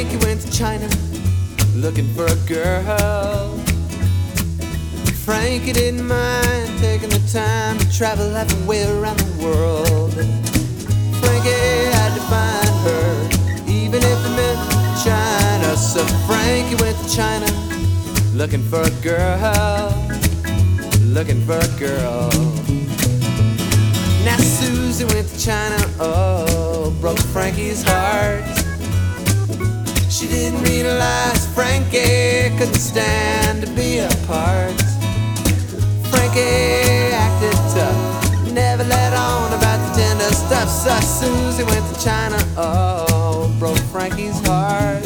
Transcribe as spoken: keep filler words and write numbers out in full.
Frankie went to China looking for a girl. Frankie didn't mind taking the time to travel halfway around the world. Frankie had to find her, even if it meant China. So Frankie went to China looking for a girl, looking for a girl. Now Susie went to China, oh, broke Frankie's heart. She didn't realize Frankie couldn't stand to be apart. Frankie acted tough, never let on about the tender stuff. So Susie went to China, oh, broke Frankie's heart.